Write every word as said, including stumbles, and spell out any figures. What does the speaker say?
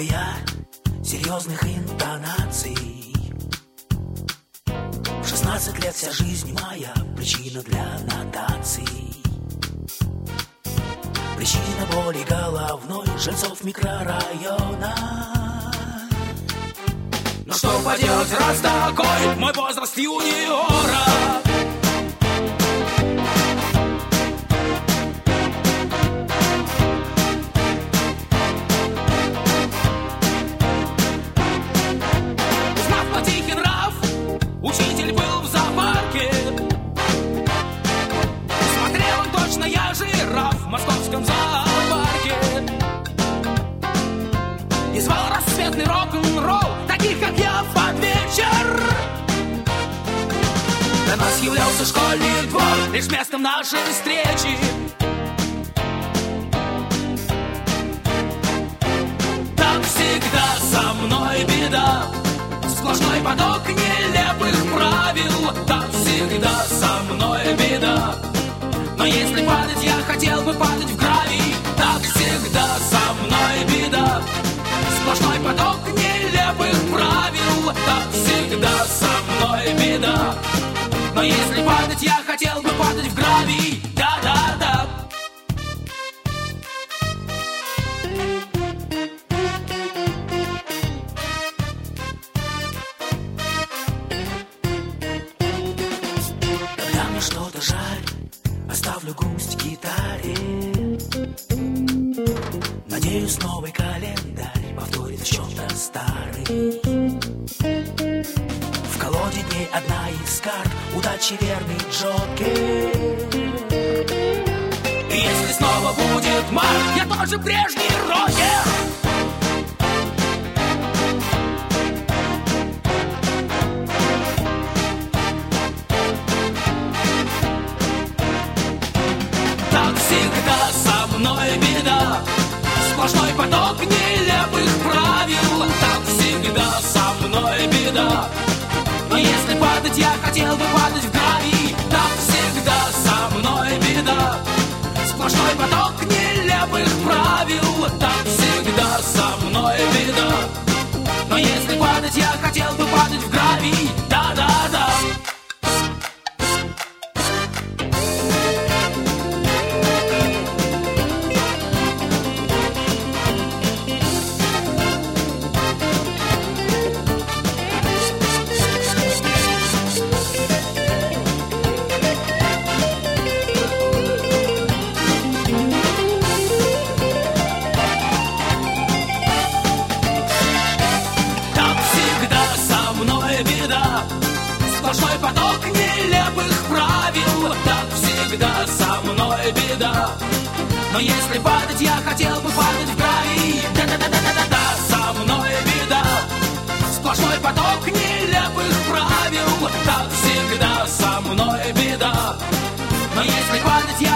я серьезных интонаций. В шестнадцать лет вся жизнь моя причина для нотаций. Причина боли головной жильцов микрорайона. Но что поделать, раз такой мой возраст юниора. Узнав по тихий нрав, учитель был в зоопарке. Смотрел он точно, я жираф в московском зоопарке. И звал рассветный рок-н-ролл таких, как я, под вечер. Для нас являлся школьный двор лишь местом нашей встречи. Так всегда со мной беда, сплошной поток нелепых правил. Так всегда со мной беда, но если падать, я хотел бы падать в гравий. Так всегда со мной беда, сплошной поток нелепых правил. Так всегда со мной беда, но если падать, я хотел бы падать в гравий. Да-да-да. Когда мне что-то жаль, оставлю грусть в гитаре. Надеюсь, новый календарь повторит в чем-то старый. В колоде дней одна из карт, удачи верный джокер. И если снова будет март, я тоже прежний рокер. Так всегда со мной беда, сплошной поток нелепых правил. Так всегда со мной беда, но если падать, я хотел бы падать в гравий. Так всегда со мной беда, сплошной поток нелепых правил. Так всегда со мной беда, но если падать, я хотел бы падать в гравий. Да-да-да. Сплошной поток нелепых правил. Так всегда со мной беда, но если падать, я хотел бы падать в гравий. Да-да-да-да-да-да, со мной беда, сплошной поток нелепых правил. Так всегда со мной беда, но если падать, я